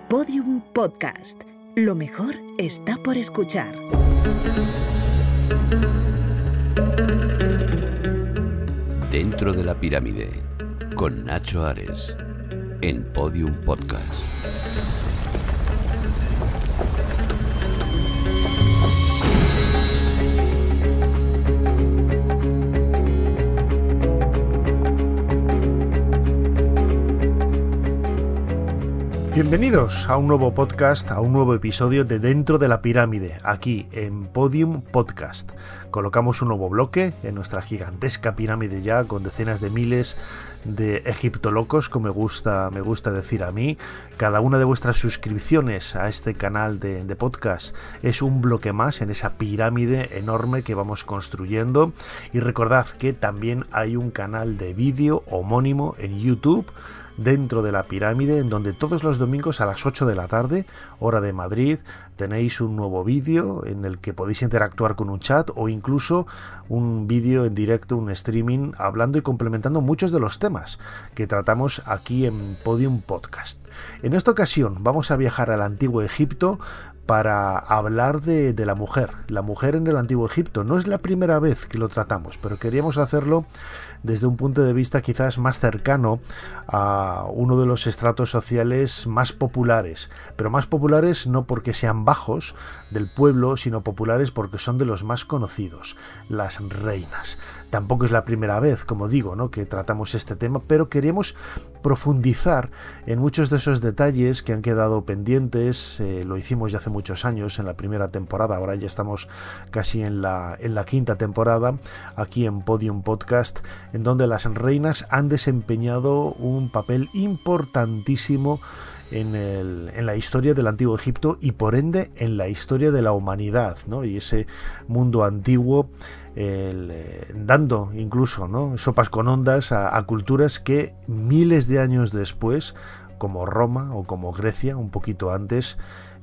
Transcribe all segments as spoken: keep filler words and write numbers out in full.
Podium Podcast. Lo mejor está por escuchar. Dentro de la pirámide, con Nacho Ares, en Podium Podcast. Bienvenidos a un nuevo podcast, a un nuevo episodio de Dentro de la Pirámide, aquí en Podium Podcast. Colocamos un nuevo bloque en nuestra gigantesca pirámide ya, con decenas de miles de egiptolocos, como me gusta, me gusta decir a mí. Cada una de vuestras suscripciones a este canal de, de podcast es un bloque más en esa pirámide enorme que vamos construyendo. Y recordad que también hay un canal de vídeo homónimo en YouTube, Dentro de la Pirámide, en donde todos los domingos a las ocho de la tarde, hora de Madrid, tenéis un nuevo vídeo en el que podéis interactuar con un chat o incluso un vídeo en directo, un streaming, hablando y complementando muchos de los temas que tratamos aquí en Podium Podcast. En esta ocasión vamos a viajar al Antiguo Egipto para hablar de, de la mujer, la mujer en el Antiguo Egipto. No es la primera vez que lo tratamos, pero queríamos hacerlo desde un punto de vista quizás más cercano a uno de los estratos sociales más populares, pero más populares no porque sean bajos del pueblo, sino populares porque son de los más conocidos, las reinas. Tampoco es la primera vez, como digo, ¿no?, que tratamos este tema, pero queríamos profundizar en muchos de esos detalles que han quedado pendientes. Eh, lo hicimos ya hace muchos años en la primera temporada, ahora ya estamos casi en la, en la quinta temporada aquí en Podium Podcast, en donde las reinas han desempeñado un papel importantísimo en, el, en la historia del Antiguo Egipto y por ende en la historia de la humanidad, ¿no? Y ese mundo antiguo, el, eh, dando incluso, ¿no?, sopas con ondas a, a culturas que miles de años después, como Roma o como Grecia, un poquito antes,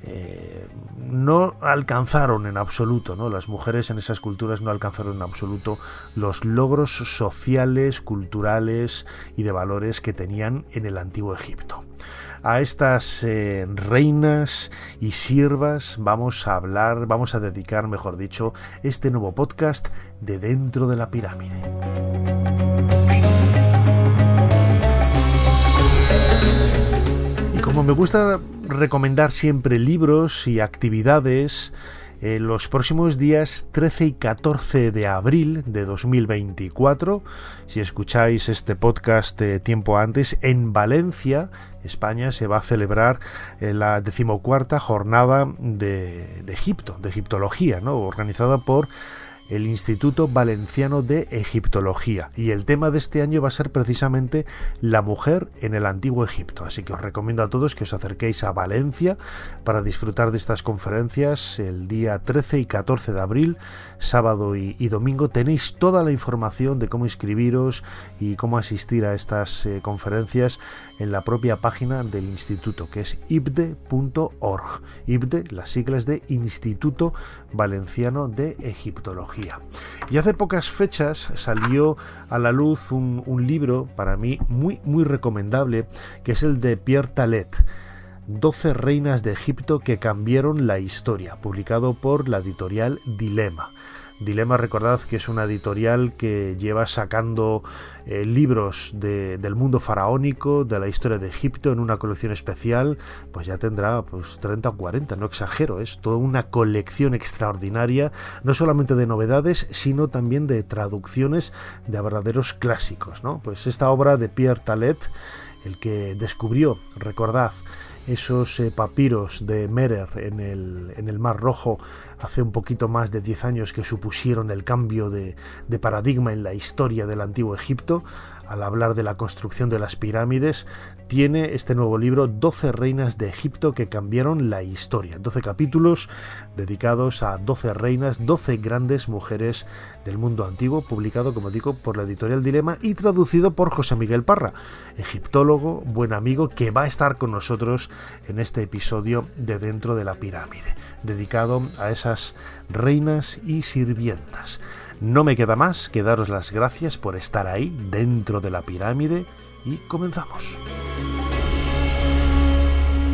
Eh, no alcanzaron en absoluto, ¿no? Las mujeres en esas culturas no alcanzaron en absoluto los logros sociales, culturales y de valores que tenían en el Antiguo Egipto. A estas eh, reinas y siervas vamos a hablar, vamos a dedicar, mejor dicho, este nuevo podcast de Dentro de la Pirámide. Como me gusta recomendar siempre libros y actividades, eh, los próximos días trece y catorce de abril de dos mil veinticuatro, si escucháis este podcast eh, tiempo antes, en Valencia, España, se va a celebrar eh, la decimocuarta jornada de, de Egipto, de egiptología, ¿no?, organizada por el Instituto Valenciano de Egiptología, y el tema de este año va a ser precisamente la mujer en el Antiguo Egipto, así que os recomiendo a todos que os acerquéis a Valencia para disfrutar de estas conferencias el día trece y catorce de abril, sábado y, y domingo. Tenéis toda la información de cómo inscribiros y cómo asistir a estas eh, conferencias en la propia página del instituto, que es I B D E punto org. I B D E, las siglas de Instituto Valenciano de Egiptología. Y hace pocas fechas salió a la luz un, un libro para mí muy, muy recomendable, que es el de Pierre Talet, doce reinas de Egipto que cambiaron la historia, publicado por la editorial Dilema. Dilema, recordad que es una editorial que lleva sacando eh, libros de, del mundo faraónico, de la historia de Egipto, en una colección especial, pues ya tendrá pues treinta o cuarenta, no exagero, es toda una colección extraordinaria, no solamente de novedades, sino también de traducciones de verdaderos clásicos, ¿no? Pues esta obra de Pierre Talet, el que descubrió, recordad, esos eh, papiros de Merer en el, en el Mar Rojo hace un poquito más de diez años, que supusieron el cambio de, de paradigma en la historia del Antiguo Egipto, al hablar de la construcción de las pirámides, tiene este nuevo libro, doce reinas de Egipto que cambiaron la historia. doce capítulos dedicados a doce reinas, doce grandes mujeres del mundo antiguo, publicado, como digo, por la editorial Dilema y traducido por José Miguel Parra, egiptólogo, buen amigo, que va a estar con nosotros en este episodio de Dentro de la Pirámide, dedicado a esas reinas y sirvientas. No me queda más que daros las gracias por estar ahí, dentro de la pirámide, y comenzamos.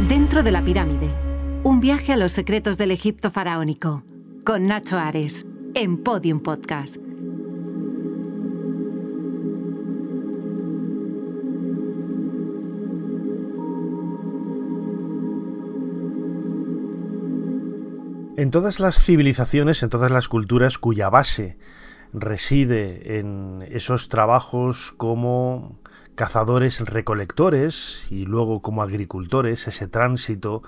Dentro de la pirámide, un viaje a los secretos del Egipto faraónico, con Nacho Ares, en Podium Podcast. En todas las civilizaciones, en todas las culturas cuya base reside en esos trabajos como cazadores recolectores y luego como agricultores, ese tránsito,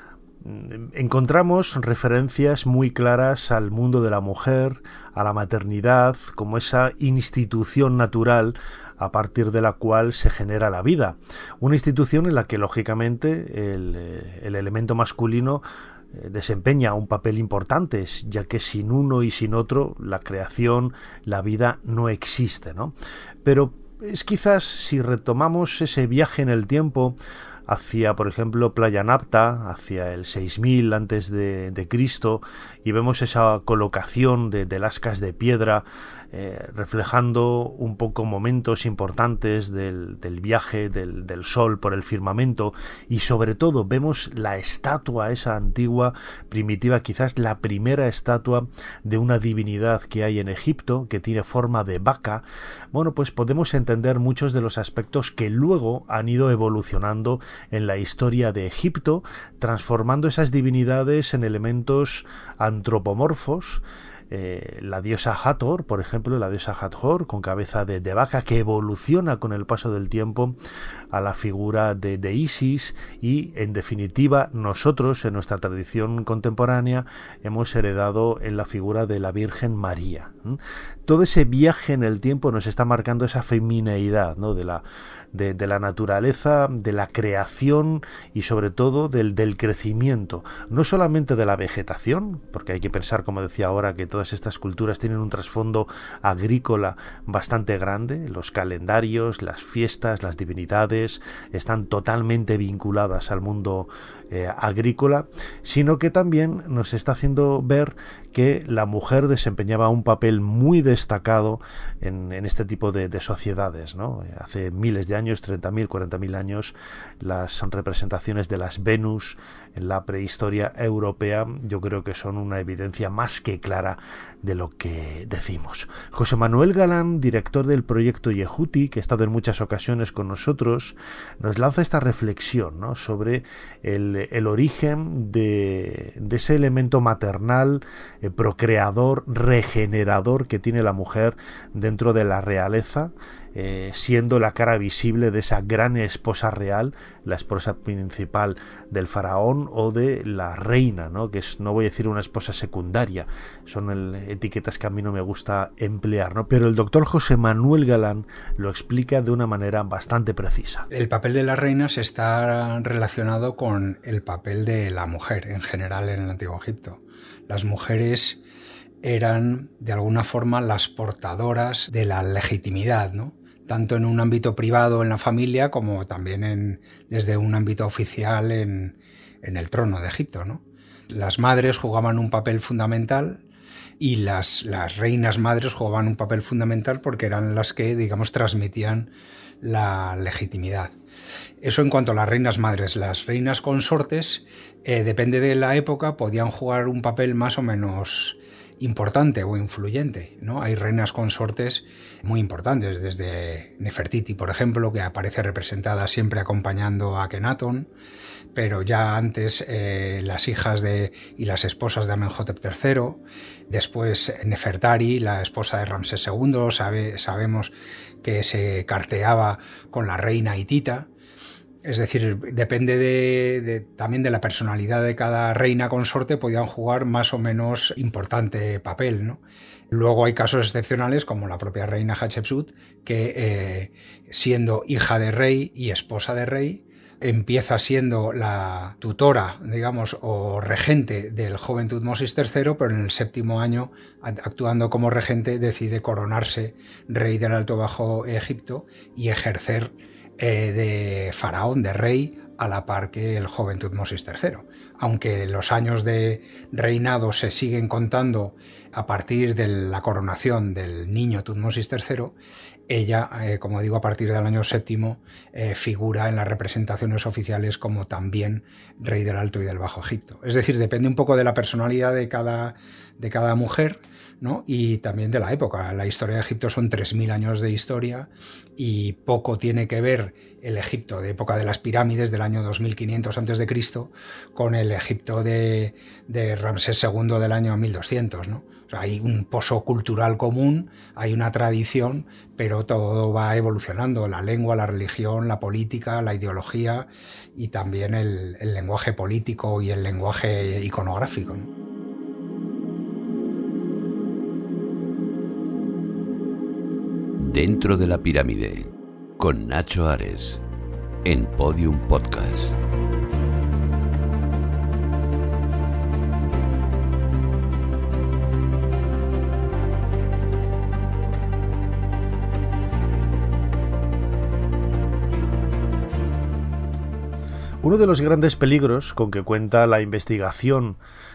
encontramos referencias muy claras al mundo de la mujer, a la maternidad, como esa institución natural a partir de la cual se genera la vida. Una institución en la que lógicamente el, el elemento masculino desempeña un papel importante, ya que sin uno y sin otro la creación, la vida no existe, ¿no? Pero es quizás, si retomamos ese viaje en el tiempo hacia, por ejemplo, Playa Napta, hacia el seis mil antes de, de Cristo, y vemos esa colocación de, de lascas de piedra eh, reflejando un poco momentos importantes del, del viaje del, del sol por el firmamento, y sobre todo vemos la estatua esa antigua, primitiva, quizás la primera estatua de una divinidad que hay en Egipto, que tiene forma de vaca. Bueno, pues podemos entender muchos de los aspectos que luego han ido evolucionando en la historia de Egipto, transformando esas divinidades en elementos antropomorfos. Eh, la diosa Hathor, por ejemplo, la diosa Hathor con cabeza de, de vaca, que evoluciona con el paso del tiempo a la figura de, de Isis, y en definitiva nosotros en nuestra tradición contemporánea hemos heredado en la figura de la Virgen María. ¿Mm? Todo ese viaje en el tiempo nos está marcando esa femineidad, ¿no? de, la, de, de la naturaleza, de la creación y sobre todo del, del crecimiento, no solamente de la vegetación, porque hay que pensar, como decía ahora, que todas estas culturas tienen un trasfondo agrícola bastante grande. Los calendarios, las fiestas, las divinidades están totalmente vinculadas al mundo eh, agrícola, sino que también nos está haciendo ver que la mujer desempeñaba un papel muy destacado en, en este tipo de, de sociedades, ¿no? Hace miles de años, treinta mil, cuarenta mil años, las representaciones de las Venus en la prehistoria europea yo creo que son una evidencia más que clara de lo que decimos. José Manuel Galán, director del proyecto Yehuti, que ha estado en muchas ocasiones con nosotros, nos lanza esta reflexión, ¿no? sobre el, el origen de, de ese elemento maternal, eh, procreador, regenerador que tiene la mujer dentro de la realeza, eh, siendo la cara visible de esa gran esposa real, la esposa principal del faraón o de la reina, ¿no? que es, no voy a decir una esposa secundaria, son el, etiquetas que a mí no me gusta emplear, ¿no? Pero el doctor José Manuel Galán lo explica de una manera bastante precisa. El papel de las reinas está relacionado con el papel de la mujer en general en el Antiguo Egipto. Las mujeres eran de alguna forma las portadoras de la legitimidad, ¿no? Tanto en un ámbito privado en la familia como también en, desde un ámbito oficial en, en el trono de Egipto, ¿no? Las madres jugaban un papel fundamental y las, las reinas madres jugaban un papel fundamental porque eran las que, digamos, transmitían la legitimidad. Eso en cuanto a las reinas madres. Las reinas consortes, eh, depende de la época, podían jugar un papel más o menos importante o influyente, ¿no? Hay reinas consortes muy importantes, desde Nefertiti, por ejemplo, que aparece representada siempre acompañando a Akenatón, pero ya antes eh, las hijas de y las esposas de Amenhotep tercero, después Nefertari, la esposa de Ramsés segundo, sabe, sabemos que se carteaba con la reina hitita. Es decir, depende de, de, también de la personalidad de cada reina consorte, podían jugar más o menos importante papel, ¿no? Luego hay casos excepcionales como la propia reina Hatshepsut, que eh, siendo hija de rey y esposa de rey, empieza siendo la tutora, digamos, o regente del joven Tutmosis tercero, pero en el séptimo año, actuando como regente, decide coronarse rey del Alto Bajo Egipto y ejercer Eh, de faraón, de rey, a la par que el joven Tutmosis tercero. Aunque los años de reinado se siguen contando a partir de la coronación del niño Tutmosis tercero, ella, eh, como digo, a partir del año séptimo eh, figura en las representaciones oficiales como también rey del Alto y del Bajo Egipto. Es decir, depende un poco de la personalidad de cada, de cada mujer, ¿no? Y también de la época. La historia de Egipto son tres mil años de historia y poco tiene que ver el Egipto de época de las pirámides del año dos mil quinientos antes de Cristo con el Egipto de, de Ramsés segundo del año mil doscientos, ¿no? O sea, hay un pozo cultural común, hay una tradición, pero todo va evolucionando, la lengua, la religión, la política, la ideología y también el, el lenguaje político y el lenguaje iconográfico, ¿no? Dentro de la pirámide, con Nacho Ares, en Podium Podcast. Uno de los grandes peligros con que cuenta la investigación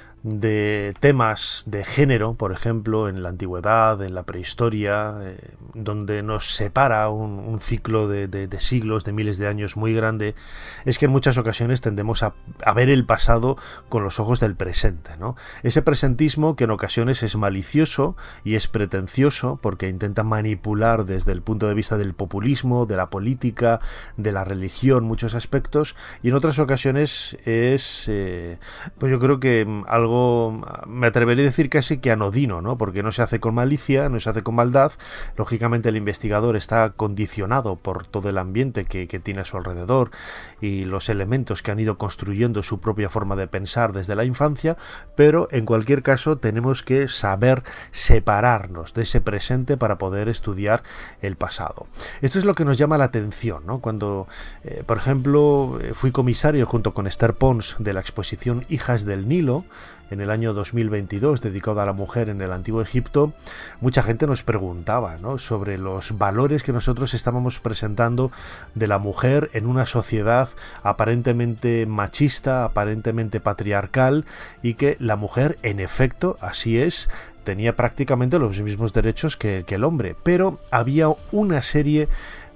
de temas de género, por ejemplo, en la antigüedad, en la prehistoria, eh, donde nos separa un, un ciclo de, de, de siglos, de miles de años muy grande, es que en muchas ocasiones tendemos a, a ver el pasado con los ojos del presente, ¿no? Ese presentismo que en ocasiones es malicioso y es pretencioso porque intenta manipular desde el punto de vista del populismo, de la política, de la religión, muchos aspectos, y en otras ocasiones es, eh, pues yo creo que algo, me atrevería a decir casi que anodino, ¿no? Porque no se hace con malicia, no se hace con maldad. Lógicamente el investigador está condicionado por todo el ambiente que, que tiene a su alrededor y los elementos que han ido construyendo su propia forma de pensar desde la infancia, pero en cualquier caso tenemos que saber separarnos de ese presente para poder estudiar el pasado. Esto es lo que nos llama la atención, ¿no? Cuando, eh, por ejemplo, fui comisario junto con Esther Pons de la exposición Hijas del Nilo, en el año dos mil veintidós, dedicado a la mujer en el Antiguo Egipto, mucha gente nos preguntaba, ¿no?, sobre los valores que nosotros estábamos presentando de la mujer en una sociedad aparentemente machista, aparentemente patriarcal, y que la mujer, en efecto, así es, tenía prácticamente los mismos derechos que, que el hombre, pero había una serie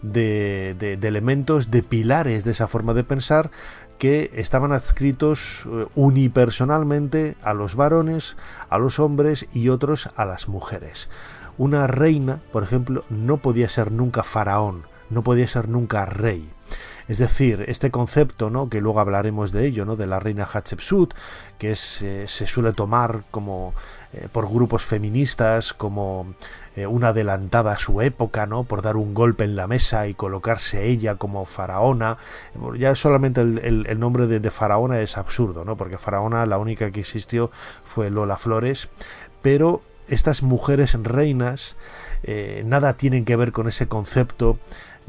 de, de, de elementos, de pilares de esa forma de pensar que estaban adscritos unipersonalmente a los varones, a los hombres y otros a las mujeres. Una reina, por ejemplo, no podía ser nunca faraón, no podía ser nunca rey. Es decir, este concepto, ¿no?, que luego hablaremos de ello, ¿no?, de la reina Hatshepsut, que es, eh, se suele tomar como eh, por grupos feministas como eh, una adelantada a su época, ¿no?, por dar un golpe en la mesa y colocarse ella como faraona. Ya solamente el, el, el nombre de, de faraona es absurdo, ¿no?, porque faraona la única que existió fue Lola Flores, pero estas mujeres reinas eh, nada tienen que ver con ese concepto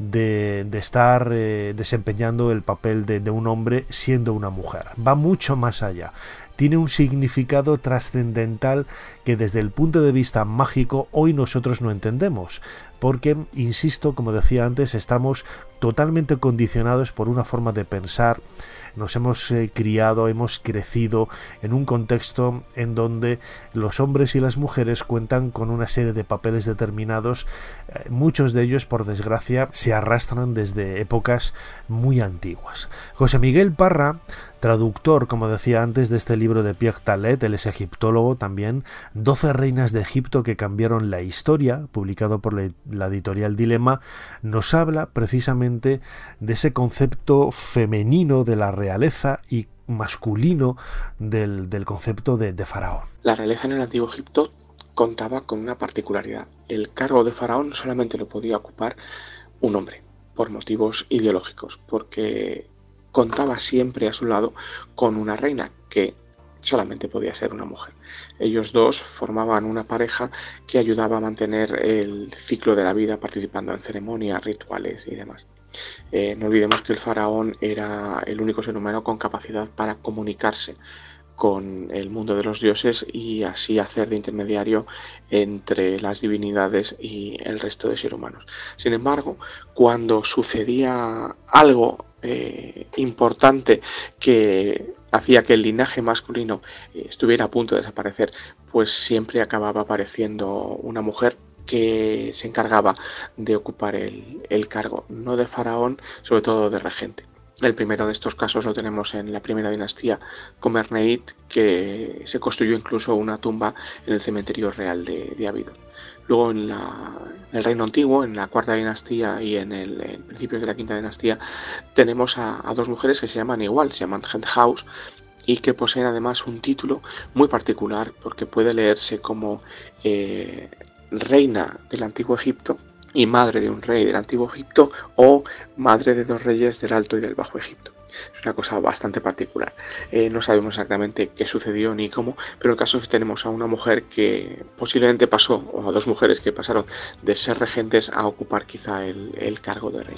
de, de estar eh, desempeñando el papel de, de un hombre siendo una mujer. Va mucho más allá. Tiene un significado trascendental que desde el punto de vista mágico hoy nosotros no entendemos, porque, insisto, como decía antes, estamos totalmente condicionados por una forma de pensar. Nos hemos eh, criado, hemos crecido en un contexto en donde los hombres y las mujeres cuentan con una serie de papeles determinados. Eh, muchos de ellos, por desgracia, se arrastran desde épocas muy antiguas. José Miguel Parra, traductor, como decía antes, de este libro de Pierre Talet, él es egiptólogo también, doce reinas de Egipto que cambiaron la historia, publicado por la, la editorial Dilema, nos habla precisamente de ese concepto femenino de la realeza y masculino del, del concepto de, de faraón. La realeza en el Antiguo Egipto contaba con una particularidad. El cargo de faraón solamente lo podía ocupar un hombre, por motivos ideológicos, porque contaba siempre a su lado con una reina que solamente podía ser una mujer. Ellos dos formaban una pareja que ayudaba a mantener el ciclo de la vida participando en ceremonias, rituales y demás. Eh, no olvidemos que el faraón era el único ser humano con capacidad para comunicarse con el mundo de los dioses y así hacer de intermediario entre las divinidades y el resto de seres humanos. Sin embargo, cuando sucedía algo eh, importante que hacía que el linaje masculino eh, estuviera a punto de desaparecer, pues siempre acababa apareciendo una mujer que se encargaba de ocupar el, el cargo, no de faraón, sobre todo de regente. El primero de estos casos lo tenemos en la primera dinastía Comerneid, que se construyó incluso una tumba en el cementerio real de, de Abidos. Luego en, la, en el Reino Antiguo, en la cuarta dinastía y en el en principios de la quinta dinastía, tenemos a, a dos mujeres que se llaman igual, se llaman Henthaus, y que poseen además un título muy particular porque puede leerse como eh, reina del Antiguo Egipto y madre de un rey del Antiguo Egipto, o madre de dos reyes del Alto y del Bajo Egipto. Es una cosa bastante particular. Eh, no sabemos exactamente qué sucedió ni cómo, pero el caso es que tenemos a una mujer que posiblemente pasó, o a dos mujeres que pasaron de ser regentes a ocupar quizá el, el cargo de rey.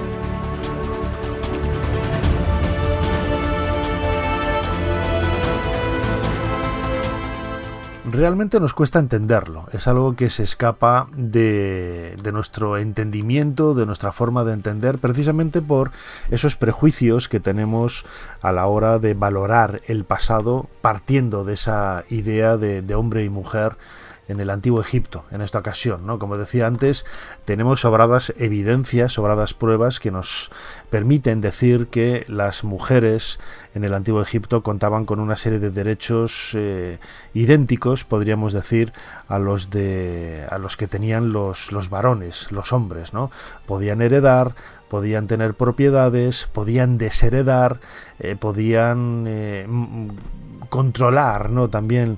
Realmente nos cuesta entenderlo, es algo que se escapa de, de nuestro entendimiento, de nuestra forma de entender, precisamente por esos prejuicios que tenemos a la hora de valorar el pasado, partiendo de esa idea de, de hombre y mujer en el Antiguo Egipto, en esta ocasión, ¿no? Como decía antes, tenemos sobradas evidencias, sobradas pruebas que nos permiten decir que las mujeres en el Antiguo Egipto contaban con una serie de derechos eh, idénticos, podríamos decir, a los de a los que tenían los, los varones, los hombres, ¿no? Podían heredar, podían tener propiedades, podían desheredar, eh, podían eh, controlar, ¿no? También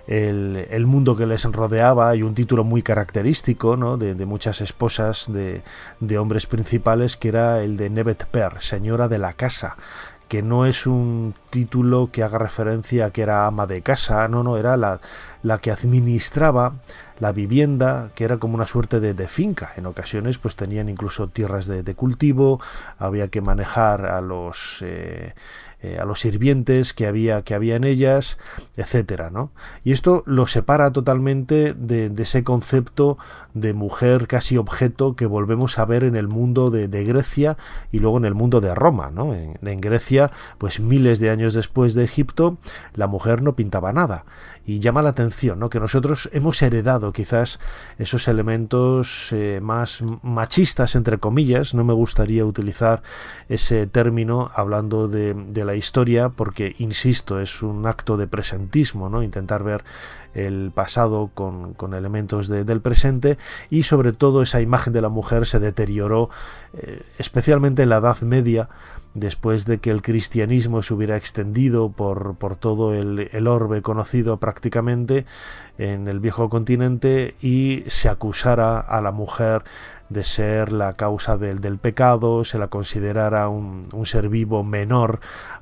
El, el mundo que les rodeaba, y un título muy característico, ¿no? de, de muchas esposas de, de hombres principales, que era el de Nebet Per, señora de la casa, que no es un título que haga referencia a que era ama de casa, no, no, era la, la que administraba la vivienda, que era como una suerte de, de finca. En ocasiones pues tenían incluso tierras de, de cultivo, había que manejar a los eh, eh, a los sirvientes que había, que había en ellas, etcétera, ¿no? Y esto lo separa totalmente de, de ese concepto de mujer casi objeto que volvemos a ver en el mundo de, de Grecia y luego en el mundo de Roma, ¿no? En, en Grecia, pues miles de años después de Egipto, la mujer no pintaba nada. Y llama la atención, ¿no? Que nosotros hemos heredado quizás esos elementos eh, más machistas, entre comillas. No me gustaría utilizar ese término hablando de, de la historia, porque, insisto, es un acto de presentismo, ¿no? Intentar ver el pasado con, con elementos de, del presente, y sobre todo esa imagen de la mujer se deterioró eh, especialmente en la Edad Media, después de que el cristianismo se hubiera extendido por, por todo el, el orbe conocido prácticamente en el viejo continente, y se acusara a la mujer de ser la causa del, del pecado, se la considerara un, un ser vivo menor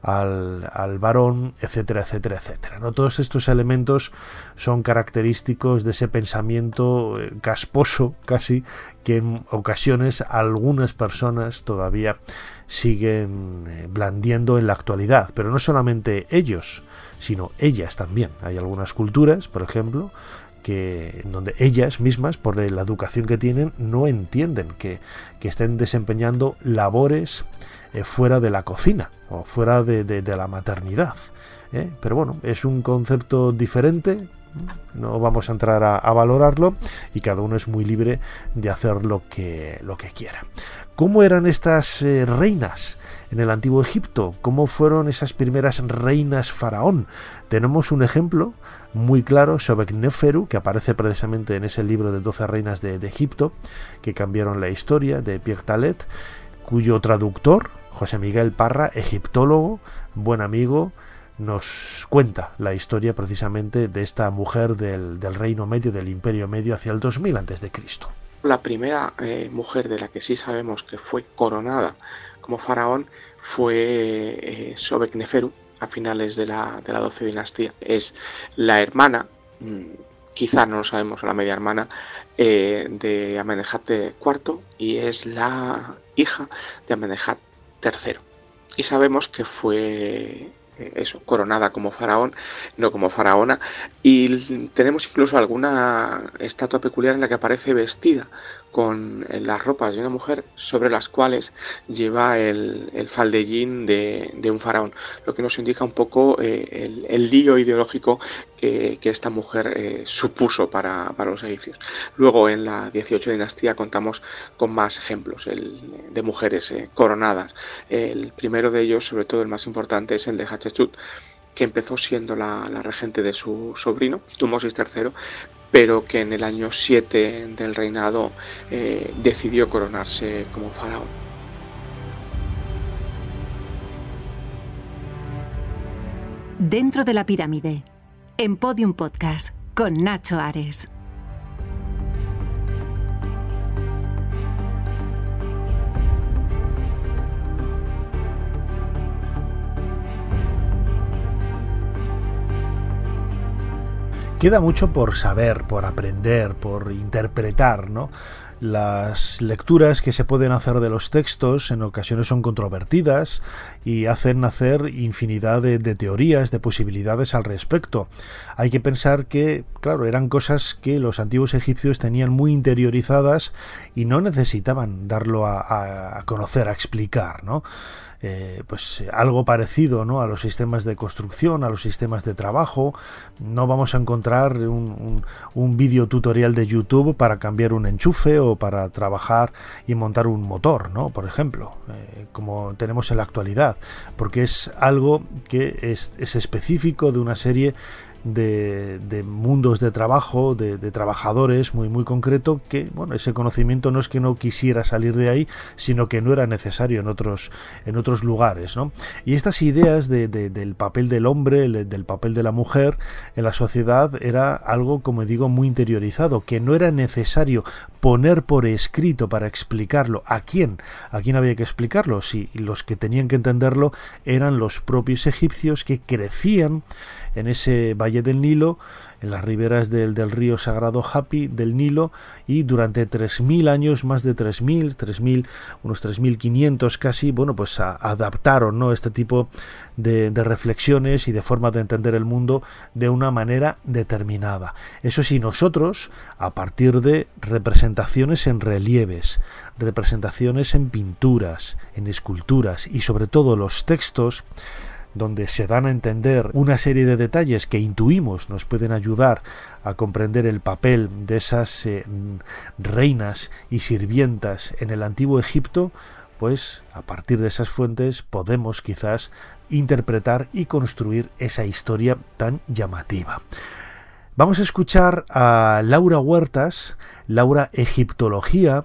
al, al varón, etcétera, etcétera, etcétera, ¿no? Todos estos elementos son característicos de ese pensamiento casposo casi, que en ocasiones algunas personas todavía siguen blandiendo en la actualidad, pero no solamente ellos, sino ellas también. Hay algunas culturas, por ejemplo, que en donde ellas mismas, por la educación que tienen, no entienden que, que estén desempeñando labores eh, fuera de la cocina o fuera de, de, de la maternidad, ¿eh? Pero bueno, es un concepto diferente, no vamos a entrar a, a valorarlo, y cada uno es muy libre de hacer lo que, lo que quiera. ¿Cómo eran estas eh, reinas en el Antiguo Egipto? ¿Cómo fueron esas primeras reinas faraón? Tenemos un ejemplo muy claro, Sobekneferu, que aparece precisamente en ese libro de doce reinas de, de Egipto, que cambiaron la historia, de Pierre Talet, cuyo traductor, José Miguel Parra, egiptólogo, buen amigo, nos cuenta la historia precisamente de esta mujer del, del Reino Medio, del Imperio Medio, hacia el dos mil antes de Cristo. La primera eh, mujer de la que sí sabemos que fue coronada como faraón fue eh, Sobekneferu, a finales de la, de la doce dinastía. Es la hermana, mmm, quizá no lo sabemos, la media hermana eh, de Amenemhat cuarto, y es la hija de Amenemhat tercero. Y sabemos que fue eso, coronada como faraón, no como faraona, y tenemos incluso alguna estatua peculiar en la que aparece vestida con las ropas de una mujer sobre las cuales lleva el, el faldellín de, de un faraón, lo que nos indica un poco eh, el, el lío ideológico que, que esta mujer eh, supuso para, para los egipcios. Luego en la dieciocho dinastía contamos con más ejemplos el, de mujeres eh, coronadas. El primero de ellos, sobre todo el más importante, es el de Hatshepsut, que empezó siendo la, la regente de su sobrino, Tutmosis tercero, pero que en el año siete del reinado eh, decidió coronarse como faraón. Dentro de la pirámide, en Podium Podcast, con Nacho Ares. Queda mucho por saber, por aprender, por interpretar, ¿no? Las lecturas que se pueden hacer de los textos en ocasiones son controvertidas y hacen nacer infinidad de, de teorías, de posibilidades al respecto. Hay que pensar que, claro, eran cosas que los antiguos egipcios tenían muy interiorizadas y no necesitaban darlo a, a conocer, a explicar, ¿no? Eh, pues algo parecido, ¿no?, a los sistemas de construcción, a los sistemas de trabajo. No vamos a encontrar un, un, un vídeo tutorial de YouTube para cambiar un enchufe o para trabajar y montar un motor, ¿no?, por ejemplo, eh, como tenemos en la actualidad, porque es algo que es, es específico de una serie De, de mundos de trabajo, de, de trabajadores muy muy concreto, que bueno, ese conocimiento no es que no quisiera salir de ahí, sino que no era necesario en otros en otros lugares, ¿no? Y estas ideas de, de, del papel del hombre, del papel de la mujer en la sociedad era algo, como digo, muy interiorizado, que no era necesario poner por escrito para explicarlo. ¿A quién? ¿A quién había que explicarlo? Si los que tenían que entenderlo eran los propios egipcios, que crecían en ese valle del Nilo, en las riberas del, del río sagrado Hapi del Nilo, y durante tres mil años, más de tres mil, tres mil, unos tres mil quinientos casi, bueno, pues a, adaptaron, ¿no?, este tipo de, de reflexiones y de forma de entender el mundo de una manera determinada. Eso sí, nosotros, a partir de representaciones en relieves, representaciones en pinturas, en esculturas y sobre todo los textos, donde se dan a entender una serie de detalles que intuimos nos pueden ayudar a comprender el papel de esas eh, reinas y sirvientas en el antiguo Egipto, pues a partir de esas fuentes podemos quizás interpretar y construir esa historia tan llamativa. Vamos a escuchar a Laura Huertas, Laura Egiptología.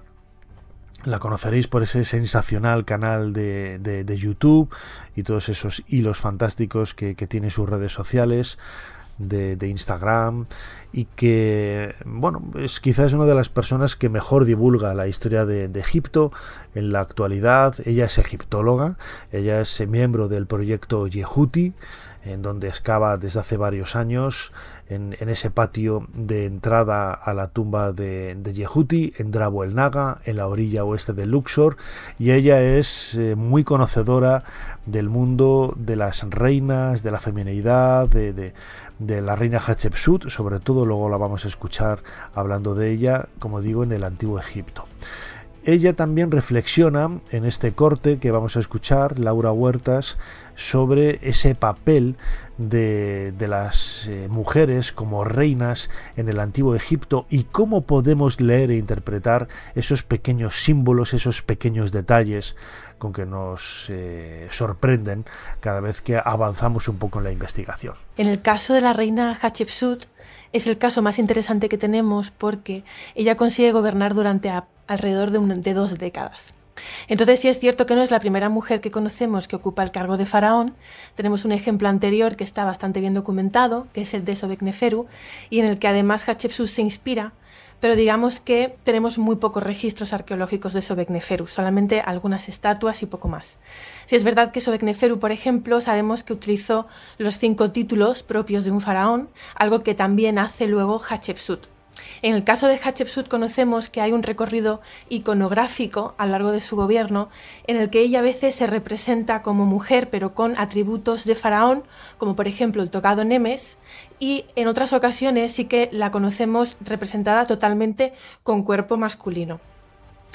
La conoceréis por ese sensacional canal de, de, de YouTube y todos esos hilos fantásticos que, que tiene sus redes sociales de, de Instagram, y que, bueno, es quizás una de las personas que mejor divulga la historia de, de Egipto en la actualidad. Ella es egiptóloga, ella es miembro del proyecto Yehuti, en donde excava desde hace varios años en, en ese patio de entrada a la tumba de, de Yehuti, en Drabo el Naga, en la orilla oeste de Luxor, y ella es eh, muy conocedora del mundo de las reinas, de la femineidad, de, de, de la reina Hatshepsut, sobre todo. Luego la vamos a escuchar hablando de ella, como digo, en el antiguo Egipto. Ella también reflexiona en este corte que vamos a escuchar, Laura Huertas, sobre ese papel de, de las eh, mujeres como reinas en el antiguo Egipto y cómo podemos leer e interpretar esos pequeños símbolos, esos pequeños detalles con que nos eh, sorprenden cada vez que avanzamos un poco en la investigación. En el caso de la reina Hatshepsut es el caso más interesante que tenemos, porque ella consigue gobernar durante a, alrededor de, un, de dos décadas. Entonces sí es cierto que no es la primera mujer que conocemos que ocupa el cargo de faraón. Tenemos un ejemplo anterior que está bastante bien documentado, que es el de Sobekneferu, y en el que además Hatshepsut se inspira, pero digamos que tenemos muy pocos registros arqueológicos de Sobekneferu, solamente algunas estatuas y poco más. Si es verdad que Sobekneferu, por ejemplo, sabemos que utilizó los cinco títulos propios de un faraón, algo que también hace luego Hatshepsut. En el caso de Hatshepsut conocemos que hay un recorrido iconográfico a lo largo de su gobierno en el que ella a veces se representa como mujer pero con atributos de faraón, como por ejemplo el tocado Nemes, y en otras ocasiones sí que la conocemos representada totalmente con cuerpo masculino.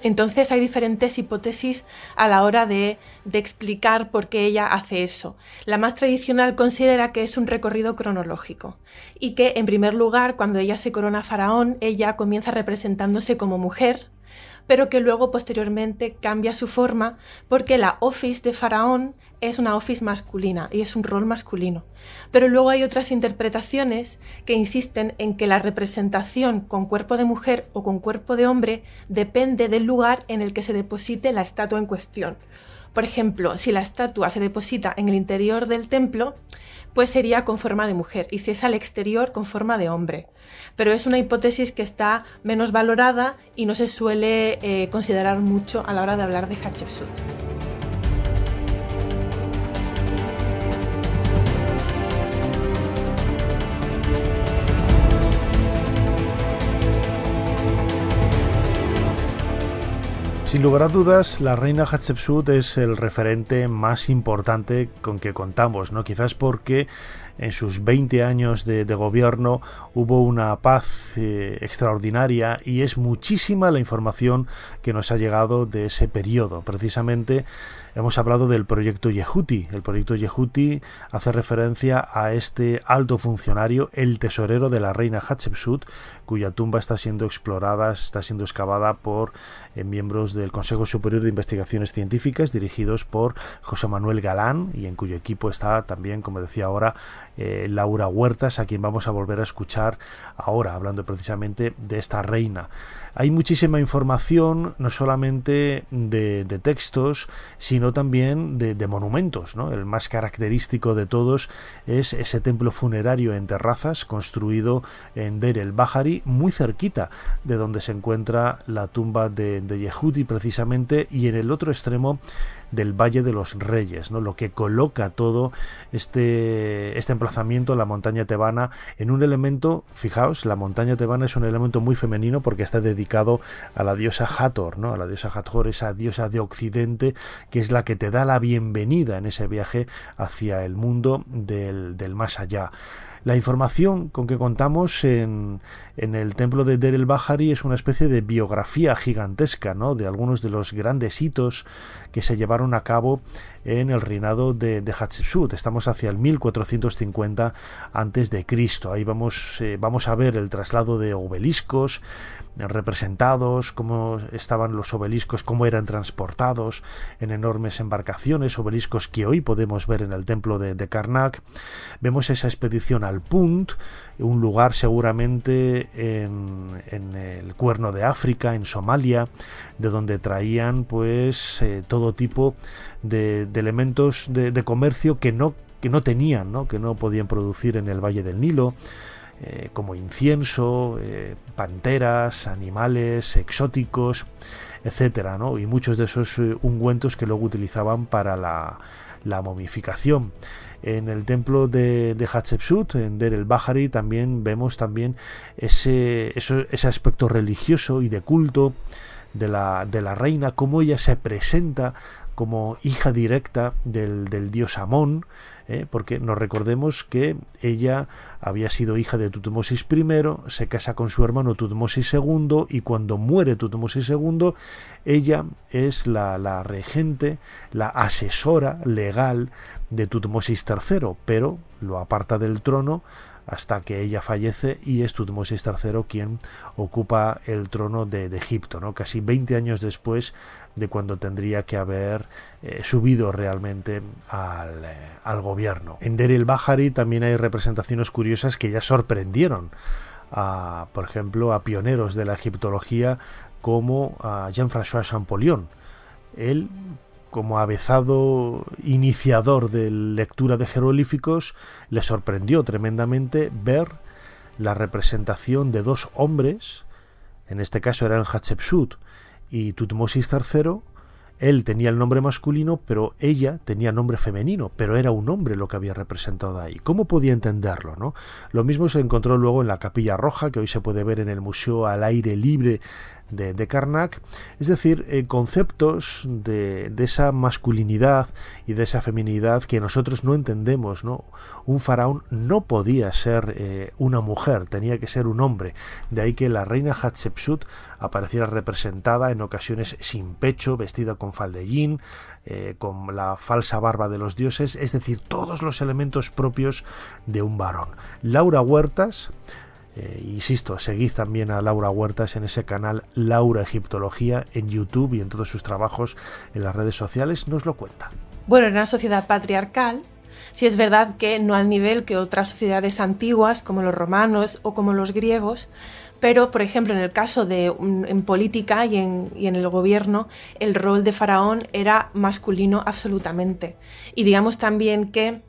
Entonces hay diferentes hipótesis a la hora de, de explicar por qué ella hace eso. La más tradicional considera que es un recorrido cronológico y que, en primer lugar, cuando ella se corona faraón, ella comienza representándose como mujer, pero que luego posteriormente cambia su forma porque la office de faraón es una office masculina y es un rol masculino. Pero luego hay otras interpretaciones que insisten en que la representación con cuerpo de mujer o con cuerpo de hombre depende del lugar en el que se deposite la estatua en cuestión. Por ejemplo, si la estatua se deposita en el interior del templo, pues sería con forma de mujer, y si es al exterior, con forma de hombre. Pero es una hipótesis que está menos valorada y no se suele eh, considerar mucho a la hora de hablar de Hatshepsut. Sin lugar a dudas, la reina Hatshepsut es el referente más importante con que contamos, ¿no? Quizás porque en sus veinte años de, de gobierno hubo una paz eh, extraordinaria y es muchísima la información que nos ha llegado de ese periodo. Precisamente hemos hablado del proyecto Yehuti. El proyecto Yehuti hace referencia a este alto funcionario, el tesorero de la reina Hatshepsut, cuya tumba está siendo explorada, está siendo excavada por eh, miembros del Consejo Superior de Investigaciones Científicas dirigidos por José Manuel Galán y en cuyo equipo está también, como decía ahora, eh, Laura Huertas, a quien vamos a volver a escuchar ahora, hablando precisamente de esta reina. Hay muchísima información, no solamente de, de textos, sino también de, de monumentos, ¿no? El más característico de todos es ese templo funerario en terrazas construido en Deir el-Bahari, muy cerquita de donde se encuentra la tumba de, de Yehuti precisamente, y en el otro extremo del Valle de los Reyes, ¿no? Lo que coloca todo este, este emplazamiento, la montaña tebana, en un elemento, fijaos, la montaña tebana es un elemento muy femenino porque está dedicado a la diosa Hathor, ¿no? A la diosa Hathor, esa diosa de Occidente, que es la que te da la bienvenida en ese viaje hacia el mundo del, del más allá. La información con que contamos en, en el templo de Deir el-Bahari es una especie de biografía gigantesca, ¿no? De algunos de los grandes hitos que se llevaron a cabo en el reinado de, de Hatshepsut. Estamos hacia el mil cuatrocientos cincuenta antes de Cristo. Ahí vamos, eh, vamos a ver el traslado de obeliscos representados, cómo estaban los obeliscos, cómo eran transportados en enormes embarcaciones, obeliscos que hoy podemos ver en el templo de, de Karnak. Vemos esa expedición al Punt, un lugar seguramente en, en el Cuerno de África, en Somalia, de donde traían pues eh, todo tipo de, de elementos de, de comercio que no, que no tenían, ¿no? Que no podían producir en el Valle del Nilo. Eh, como incienso, eh, panteras, animales exóticos, etcétera, ¿no? Y muchos de esos eh, ungüentos que luego utilizaban para la, la momificación. En el templo de, de Hatshepsut, en Deir el-Bahari, también vemos también ese, eso, ese aspecto religioso y de culto de la, de la reina, cómo ella se presenta como hija directa del, del dios Amón, ¿eh? Porque nos recordemos que ella había sido hija de Tutmosis primero, se casa con su hermano Tutmosis segundo, y cuando muere Tutmosis segundo, ella es la, la regente, la asesora legal de Tutmosis tercero, pero lo aparta del trono hasta que ella fallece y es Tutmosis tercero quien ocupa el trono de, de Egipto, ¿no? Casi veinte años después de cuando tendría que haber eh, subido realmente al, eh, al gobierno. En Deir el-Bahari también hay representaciones curiosas que ya sorprendieron a, por ejemplo, a pioneros de la egiptología como a Jean-François Champollion. Él, como avezado iniciador de lectura de jeroglíficos, le sorprendió tremendamente ver la representación de dos hombres, en este caso eran Hatshepsut y Tutmosis tercero. Él tenía el nombre masculino, pero ella tenía nombre femenino, pero era un hombre lo que había representado ahí. ¿Cómo podía entenderlo, no? Lo mismo se encontró luego en la Capilla Roja, que hoy se puede ver en el Museo al Aire Libre de, de Karnak, es decir, eh, conceptos de, de esa masculinidad y de esa feminidad que nosotros no entendemos, ¿no? Un faraón no podía ser eh, una mujer, tenía que ser un hombre, de ahí que la reina Hatshepsut apareciera representada en ocasiones sin pecho, vestida con faldellín, eh, con la falsa barba de los dioses, es decir, todos los elementos propios de un varón. Laura Huertas, Eh, insisto, seguid también a Laura Huertas en ese canal Laura Egiptología en YouTube y en todos sus trabajos en las redes sociales, nos lo cuenta. Bueno, en una sociedad patriarcal, sí es verdad que no al nivel que otras sociedades antiguas como los romanos o como los griegos, pero por ejemplo en el caso de en política y en, y en el gobierno el rol de faraón era masculino absolutamente. Y digamos también que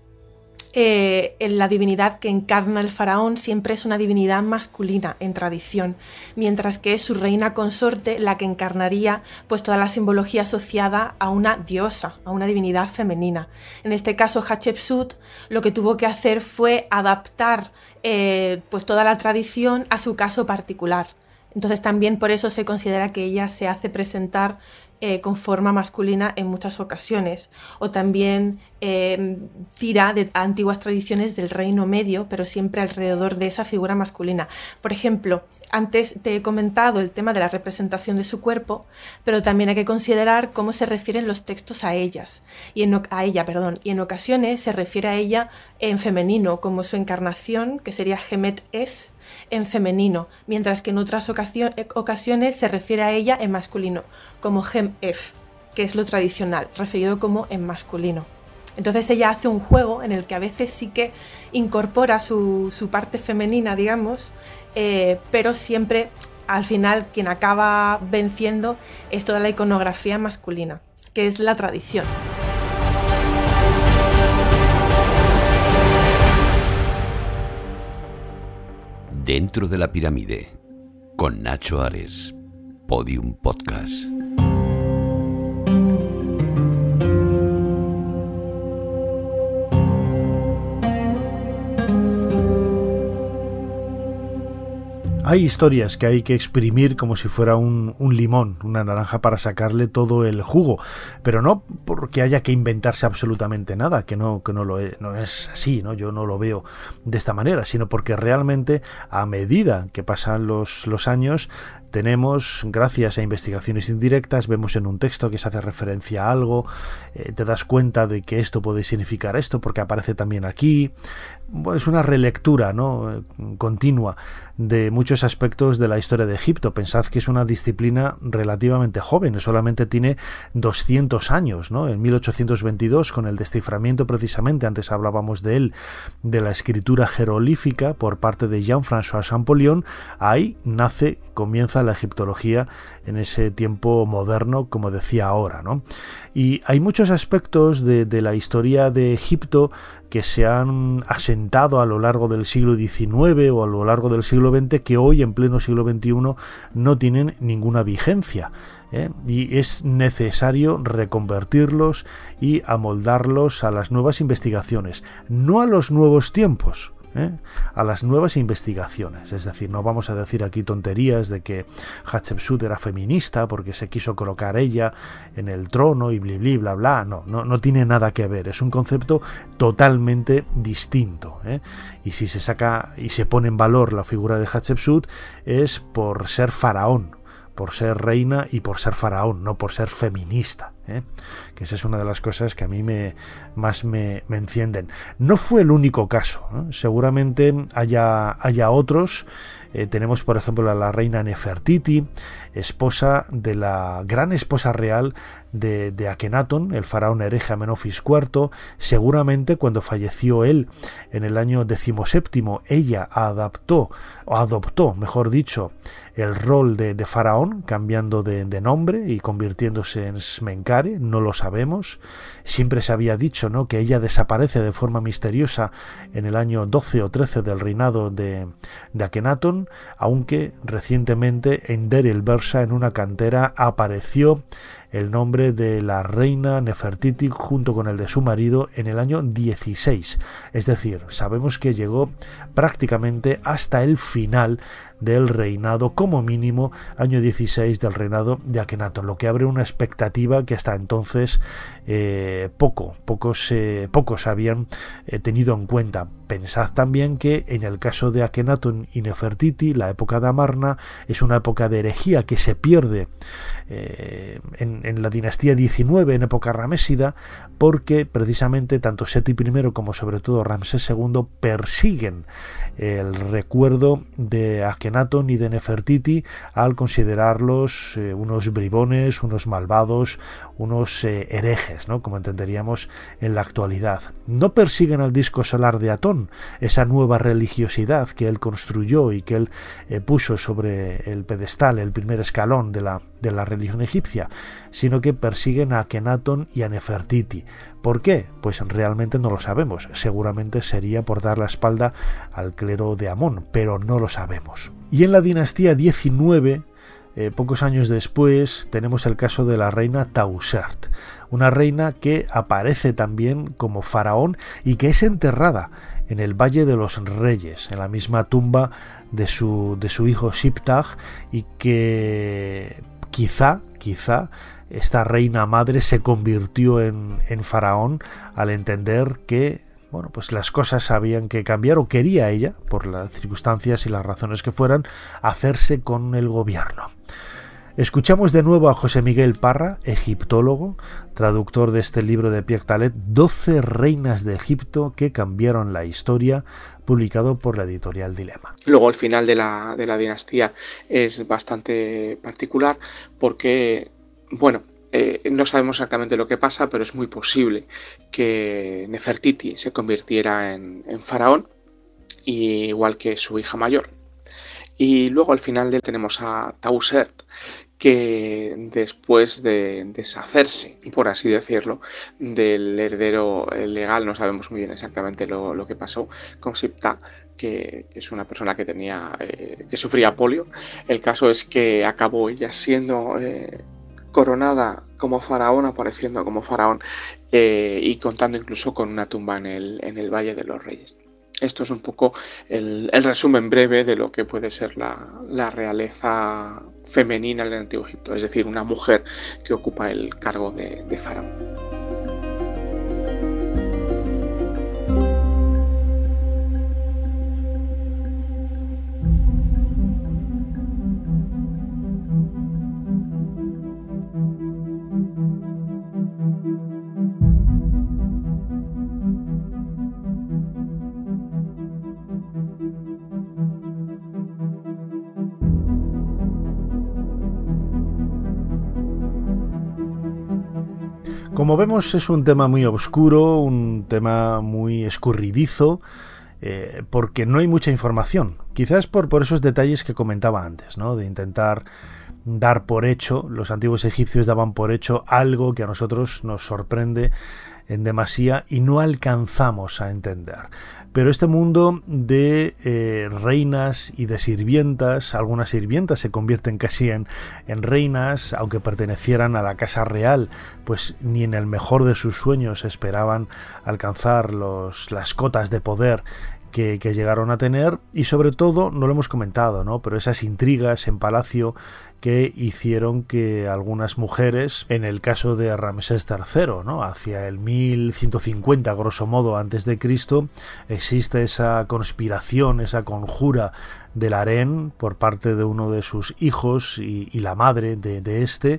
Eh, la divinidad que encarna el faraón siempre es una divinidad masculina en tradición, mientras que es su reina consorte la que encarnaría pues toda la simbología asociada a una diosa, a una divinidad femenina. En este caso Hatshepsut lo que tuvo que hacer fue adaptar eh, pues toda la tradición a su caso particular. Entonces también por eso se considera que ella se hace presentar eh, con forma masculina en muchas ocasiones, o también eh, tira de antiguas tradiciones del Reino Medio, pero siempre alrededor de esa figura masculina. Por ejemplo, antes te he comentado el tema de la representación de su cuerpo, pero también hay que considerar cómo se refieren los textos a ellas, y en, a ella, perdón, y en ocasiones se refiere a ella en femenino, como su encarnación, que sería Hemet Es, en femenino, mientras que en otras ocasiones se refiere a ella en masculino, como Hem-Ef, que es lo tradicional, referido como en masculino. Entonces ella hace un juego en el que a veces sí que incorpora su, su parte femenina, digamos, eh, pero siempre al final quien acaba venciendo es toda la iconografía masculina, que es la tradición. Dentro de la pirámide, con Nacho Ares, Podium Podcast. Hay historias que hay que exprimir como si fuera un, un limón, una naranja, para sacarle todo el jugo, pero no porque haya que inventarse absolutamente nada, que no, que no, lo es, no es así, ¿no? Yo no lo veo de esta manera, sino porque realmente a medida que pasan los, los años tenemos, gracias a investigaciones indirectas, vemos en un texto que se hace referencia a algo, eh, te das cuenta de que esto puede significar esto porque aparece también aquí. Bueno, es una relectura, ¿no?, continua de muchos aspectos de la historia de Egipto. Pensad que es una disciplina relativamente joven, solamente tiene doscientos años, ¿no? En mil ochocientos veintidós, con el desciframiento precisamente, antes hablábamos de él, de la escritura jeroglífica por parte de Jean-François Champollion, ahí nace, comienza la egiptología en ese tiempo moderno, como decía ahora, ¿no? Y hay muchos aspectos de, de la historia de Egipto que se han asentado a lo largo del siglo diecinueve o a lo largo del siglo veinte que hoy, en pleno siglo veintiuno, no tienen ninguna vigencia, ¿eh? Y es necesario reconvertirlos y amoldarlos a las nuevas investigaciones, no a los nuevos tiempos, ¿eh? a las nuevas investigaciones. Es decir, no vamos a decir aquí tonterías de que Hatshepsut era feminista porque se quiso colocar ella en el trono y bli bli bla bla. No, no, no tiene nada que ver. Es un concepto totalmente distinto, ¿eh? Y si se saca y se pone en valor la figura de Hatshepsut es por ser faraón, por ser reina y por ser faraón, no por ser feminista, ¿eh? Que esa es una de las cosas que a mí me, más me, me encienden. No fue el único caso, ¿eh? Seguramente haya, haya otros. Eh, tenemos, por ejemplo, a la reina Nefertiti, esposa de la gran esposa real de, de Akenatón, el faraón hereje Amenofis cuarto. Seguramente cuando falleció él en el año decimoséptimo, ella adaptó, o adoptó, mejor dicho, el rol de, de faraón, cambiando de, de nombre y convirtiéndose en Smenkare. No lo sabemos. Siempre se había dicho, ¿no?, que ella desaparece de forma misteriosa en el año doce o trece del reinado de, de Akenatón, aunque recientemente en Deir el-Bersa, en una cantera, apareció el nombre de la reina Nefertiti junto con el de su marido en el año dieciséis. Es decir, sabemos que llegó prácticamente hasta el final del reinado, como mínimo año dieciséis del reinado de Akenatón, lo que abre una expectativa que hasta entonces eh, poco, pocos, eh, pocos habían eh, tenido en cuenta. Pensad también que en el caso de Akenatón y Nefertiti, la época de Amarna es una época de herejía que se pierde eh, en, en la dinastía diecinueve, en época ramésida, porque precisamente tanto Seti primero como sobre todo Ramsés segundo persiguen el recuerdo de Akenatón y de Nefertiti al considerarlos eh, unos bribones, unos malvados, unos eh, herejes, ¿no? Como entenderíamos en la actualidad. No persiguen al disco solar de Atón, esa nueva religiosidad que él construyó y que él eh, puso sobre el pedestal, el primer escalón de la, de la religión egipcia, sino que persiguen a Akenatón y a Nefertiti. ¿Por qué? Pues realmente no lo sabemos. Seguramente sería por dar la espalda al clero de Amón, pero no lo sabemos. Y en la dinastía diecinueve, eh, pocos años después, tenemos el caso de la reina Tausert, una reina que aparece también como faraón y que es enterrada en el Valle de los Reyes, en la misma tumba de su, de su hijo Siptag, y que quizá, quizá esta reina madre se convirtió en, en faraón al entender que, bueno, pues las cosas habían que cambiar, o quería ella, por las circunstancias y las razones que fueran, hacerse con el gobierno. Escuchamos de nuevo a José Miguel Parra, egiptólogo, traductor de este libro de Pierre Talet, doce reinas de Egipto que cambiaron la historia, publicado por la editorial Dilema. Luego el final de la, de la dinastía es bastante particular porque, bueno, eh, no sabemos exactamente lo que pasa, pero es muy posible que Nefertiti se convirtiera en, en faraón, igual que su hija mayor. Y luego al final de, tenemos a Tausert, que después de deshacerse, por así decirlo, del heredero legal, no sabemos muy bien exactamente lo, lo que pasó con Siptag, que, que es una persona que tenía eh, que sufría polio. El caso es que acabó ella siendo eh, coronada como faraón, apareciendo como faraón eh, y contando incluso con una tumba en el, en el Valle de los Reyes. Esto es un poco el, el resumen breve de lo que puede ser la, la realeza femenina en el Antiguo Egipto, es decir, una mujer que ocupa el cargo de, de faraón. Como vemos, es un tema muy oscuro, un tema muy escurridizo, eh, porque no hay mucha información. Quizás por, por esos detalles que comentaba antes, ¿no? De intentar dar por hecho, los antiguos egipcios daban por hecho algo que a nosotros nos sorprende en demasía y no alcanzamos a entender. Pero este mundo de eh, reinas y de sirvientas, algunas sirvientas se convierten casi en, en reinas, aunque pertenecieran a la casa real, pues ni en el mejor de sus sueños esperaban alcanzar los, las cotas de poder Que, que llegaron a tener, y sobre todo, no lo hemos comentado, ¿no? Pero esas intrigas en palacio que hicieron que algunas mujeres, en el caso de Ramsés tercero, ¿no? Hacia el mil ciento cincuenta, grosso modo, antes de Cristo, existe esa conspiración, esa conjura del harén por parte de uno de sus hijos y, y la madre de, de este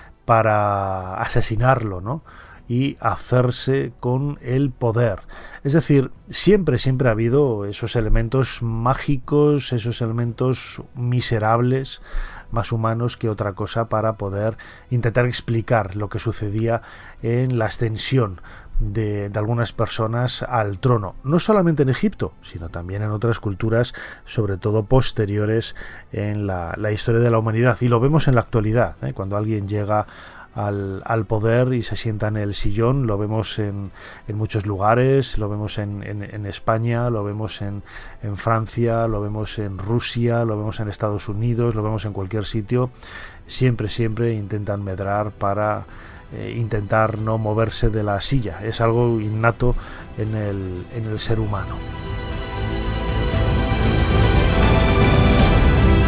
para asesinarlo, ¿no? Y hacerse con el poder. Es decir, siempre, siempre ha habido esos elementos mágicos, esos elementos miserables, más humanos que otra cosa, para poder intentar explicar lo que sucedía en la ascensión de, de algunas personas al trono, no solamente en Egipto, sino también en otras culturas, sobre todo posteriores en la, la historia de la humanidad. Y lo vemos en la actualidad, ¿eh? Cuando alguien llega Al, al poder y se sienta en el sillón, lo vemos en, en muchos lugares, lo vemos en, en, en España, lo vemos en, en Francia, lo vemos en Rusia, lo vemos en Estados Unidos, lo vemos en cualquier sitio. Siempre, siempre intentan medrar para eh, intentar no moverse de la silla. Es algo innato en el, en el ser humano.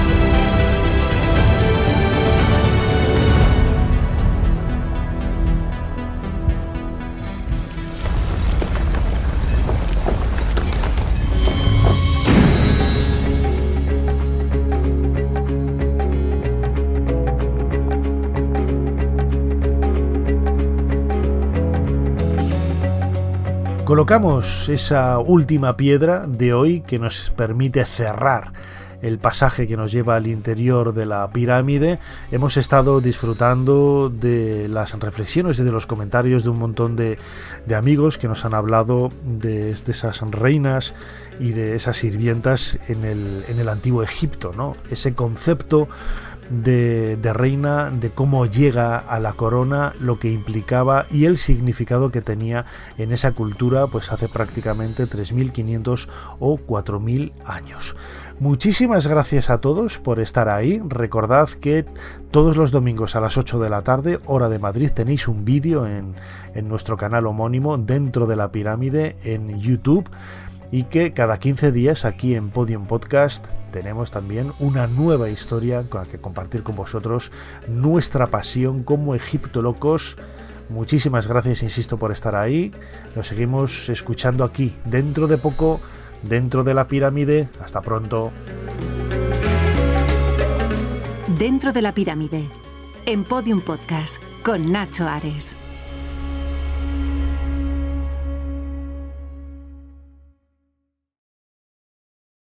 colocamos esa última piedra de hoy que nos permite cerrar el pasaje que nos lleva al interior de la pirámide. Hemos estado disfrutando de las reflexiones y de los comentarios de un montón de, de amigos que nos han hablado de, de esas reinas y de esas sirvientas en el, en el antiguo Egipto, ¿no? Ese concepto De, de reina, de cómo llega a la corona, lo que implicaba y el significado que tenía en esa cultura pues hace prácticamente tres mil quinientos o cuatro mil años. Muchísimas gracias a todos por estar ahí. Recordad que todos los domingos a las ocho de la tarde, hora de Madrid, tenéis un vídeo en, en nuestro canal homónimo Dentro de la Pirámide en YouTube, y que cada quince días aquí en Podium Podcast tenemos también una nueva historia con la que compartir con vosotros nuestra pasión como egiptólogos. Muchísimas gracias, insisto, por estar ahí. Nos seguimos escuchando aquí dentro de poco, Dentro de la Pirámide. Hasta pronto. Dentro de la Pirámide, en Podium Podcast, con Nacho Ares.